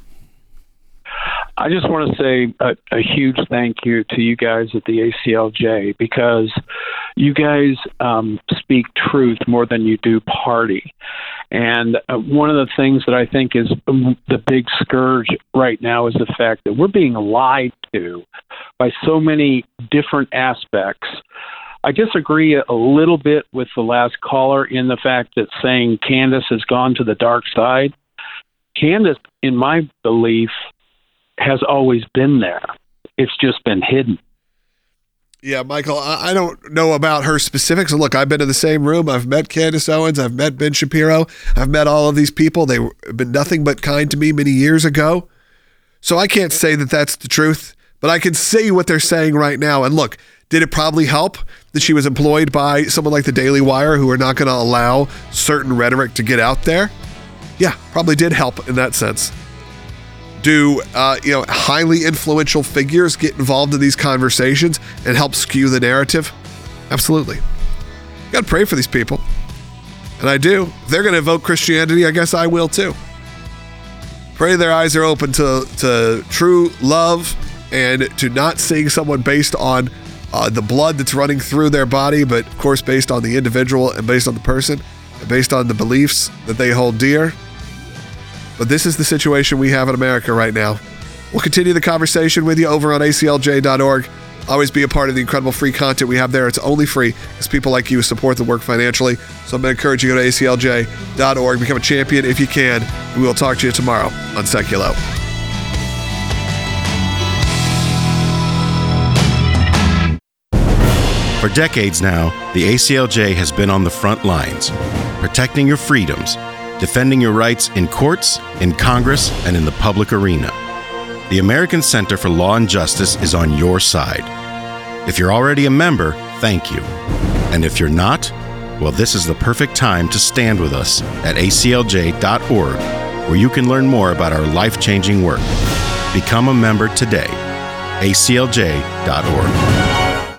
I just want to say a huge thank you to you guys at the ACLJ, because you guys speak truth more than you do party. And one of the things that I think is the big scourge right now is the fact that we're being lied to by so many different aspects. I disagree a little bit with the last caller in the fact that saying Candace has gone to the dark side. Candace, in my belief, has always been there. It's just been hidden. Yeah, Michael, I don't know about her specifics. Look, I've been in the same room. I've met Candace Owens. I've met Ben Shapiro. I've met all of these people. They've been nothing but kind to me many years ago. So I can't say that that's the truth, but I can say what they're saying right now. And look, did it probably help that she was employed by someone like the Daily Wire, who are not going to allow certain rhetoric to get out there? Yeah, probably did help in that sense. Do highly influential figures get involved in these conversations and help skew the narrative? Absolutely. You got to pray for these people. And I do. If they're going to evoke Christianity, I guess I will too. Pray their eyes are open to true love and to not seeing someone based on the blood that's running through their body, but of course based on the individual and based on the person and based on the beliefs that they hold dear. But this is the situation we have in America right now. We'll continue the conversation with you over on aclj.org. Always be a part of the incredible free content we have there. It's only free because people like you support the work financially. So I'm going to encourage you to go to aclj.org, become a champion if you can. We will talk to you tomorrow on Seculo. For decades now, the ACLJ has been on the front lines, protecting your freedoms, defending your rights in courts, in Congress, and in the public arena. The American Center for Law and Justice is on your side. If you're already a member, thank you. And if you're not, well, this is the perfect time to stand with us at aclj.org, where you can learn more about our life-changing work. Become a member today. aclj.org.